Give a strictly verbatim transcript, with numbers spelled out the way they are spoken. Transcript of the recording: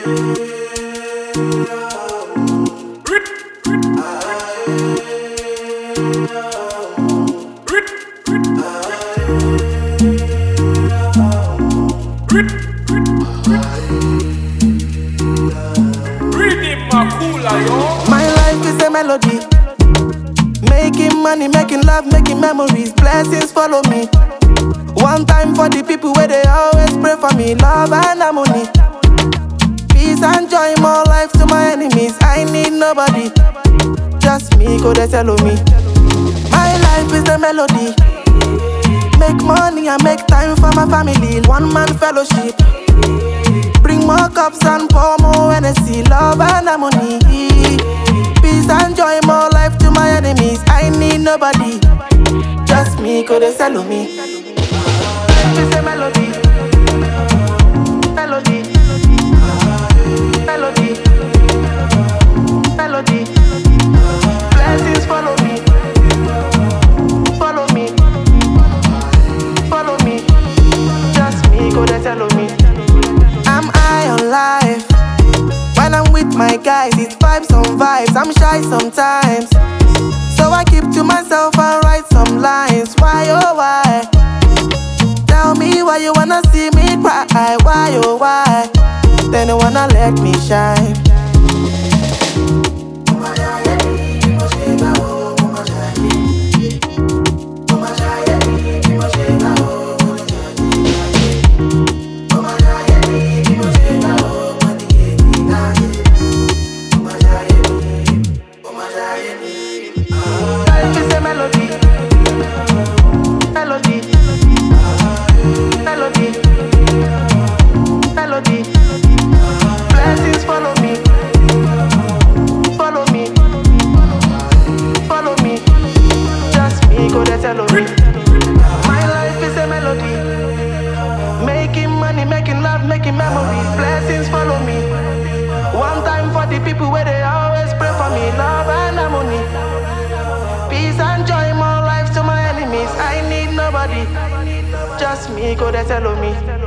My life is a melody. Making money, making love, making memories. Blessings follow me. One time for the people where they always pray for me. Love and harmony. Peace and joy, more life to my enemies. I need nobody. Just me, go they tell me. My life is a melody. Make money and make time for my family. One man fellowship. Bring more cups and pour more energy. Love and harmony. Peace and joy, more life to my enemies. I need nobody. Just me, go they tell me. It's a melody. Melody. Melody. Melody. Blessings follow me. Follow me. Follow me. Just me, go they tell me. I'm high on life. When I'm with my guys, it's vibes on vibes. I'm shy sometimes, so I keep to myself and write some lines. Why oh why? Tell me why you wanna see me cry. Why oh why? They don't wanna let me shine. Life is a melody. Melody. Melody. Melody. Blessings follow me. Follow me. Follow me. Just me, go they tell me. My life is a melody. Making money, making love, making memories. Blessings follow me. One time for the people where they always pray for me. Love and harmony. Peace and joy, more life to my enemies. I need nobody. Just me, go they tell me.